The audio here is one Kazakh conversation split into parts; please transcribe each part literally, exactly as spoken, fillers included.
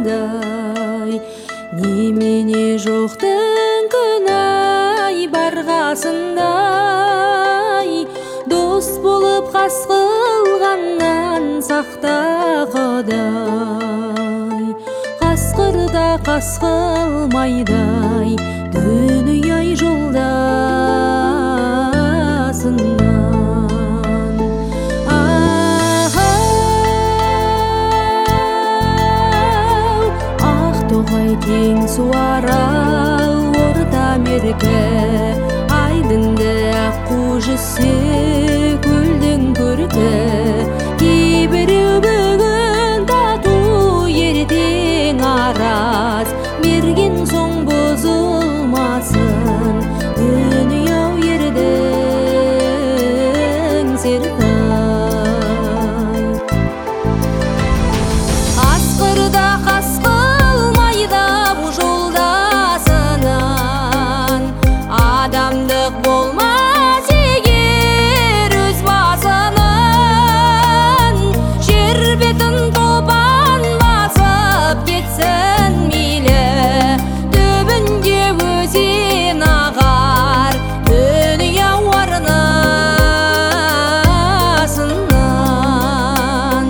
қандай, немене жоқтың күнәй бар қасындай. Дос болып қас қылғаннан сақта Құдай, қасқырда қас қылмайдай дүние-ай жолдасынан. Ах-ау, Ақтоғай кең суарал орта меркі, айдынды аққу жүзсе көлдің көркі. Кейбіреу бүгін тату, ертең араз, мерген соң бұзылмасын дүние-ау ердің сертай. Қасқырда қас қылмайды бұ жолдасынан, адамдық болмас егер өз басынан. Жер бетін топан басып кетсін мейлі, түбінде өзен ағар дүние-ау арнасынан.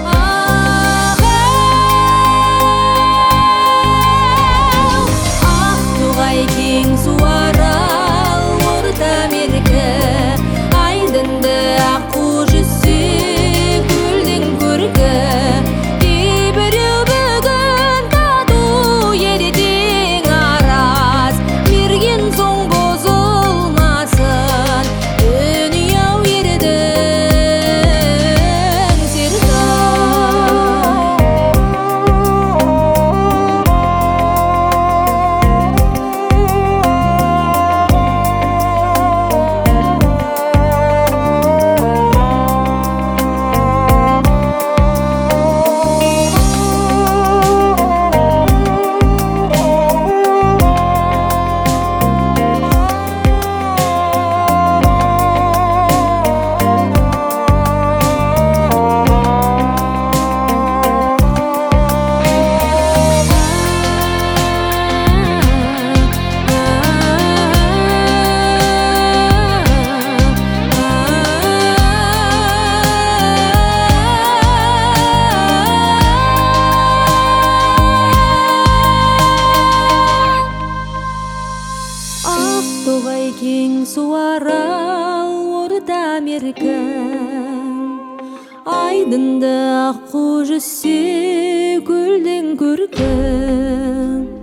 Ах-ау, Ақтоғай кең суарал орта меркі, айдынды аққу жүзсе көлдің көркі. Кейбіреу бүгін тату, ертең араз, мерген соң бұзылмасын дүние-ау ердің сертай. Ақтоғай кең суарал орта меркі, айдынды аққу жүзсе көлдің көркі.